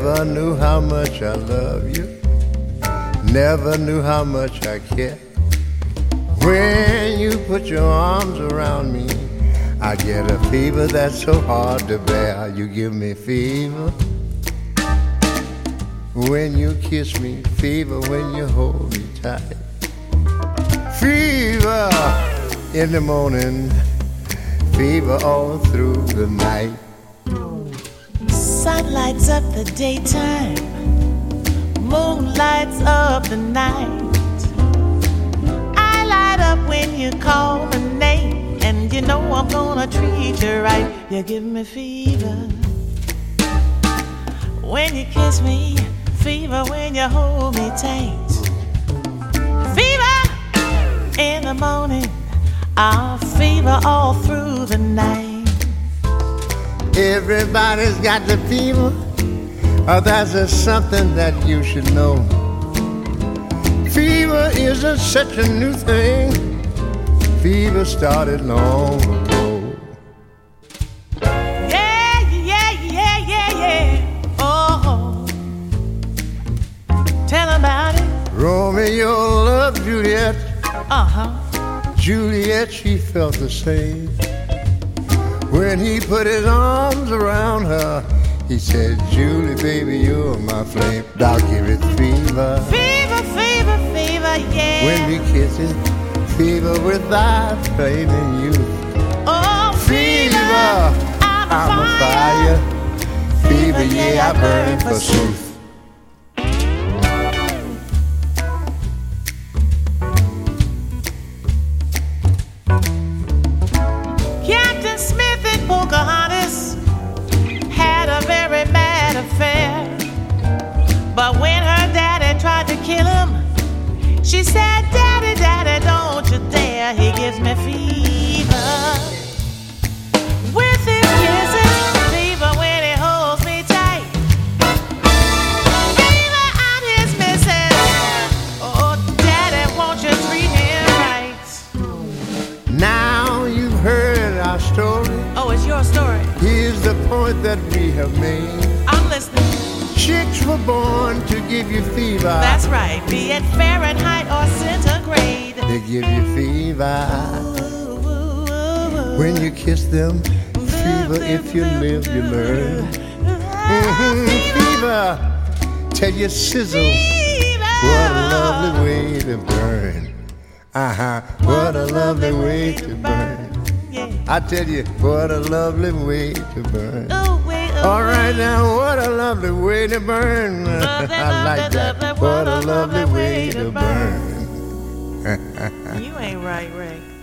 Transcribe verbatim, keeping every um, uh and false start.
Never knew how much I love you. Never knew how much I care. When you put your arms around me, I get a fever that's so hard to bear. You give me fever when you kiss me, fever when you hold me tight. Fever in the morning, fever all through the night. Sun lights up the daytime, moon lights up the night. I light up when you call my name, and you know I'm gonna treat you right. You give me fever when you kiss me, fever when you hold me tight. Fever in the morning, I'll fever all through the night. Everybody's got the fever. Oh, that's just something that you should know. Fever isn't such a new thing. Fever started long ago. Yeah, yeah, yeah, yeah, yeah. Oh, tell about it. Romeo loved Juliet. Uh-huh. Juliet, she felt the same. When he put his arms around her, he said, Julie, baby, you're my flame. I'll give it fever. Fever, fever, fever, yeah. When we kiss it, fever without flaming youth. Oh, fever, Fever, I'm, I'm a fire. fire. Fever, yeah, I burn for truth. Captain Smith and Pocahontas had a very bad affair. But when her daddy tried to kill him, she said, Daddy, Daddy, don't you dare. He gives me fever with his kisses, fever when he holds me tight. Fever on his missus. Oh, Daddy, won't you treat him right? Now you've heard our story. Oh, it's your story. Here's the point that we have made. I'm listening. Chicks were born to give you fever. That's right, be it Fahrenheit or centigrade. They give you fever when you kiss them. Fever, if you live, you learn. Mm-hmm. Fever, tell you sizzle. What a lovely way to burn. Uh-huh, what a lovely way to burn. I tell you, what a lovely way to burn. All right now, what a lovely way to burn. I like that. What a lovely way to burn. You ain't right, Ray.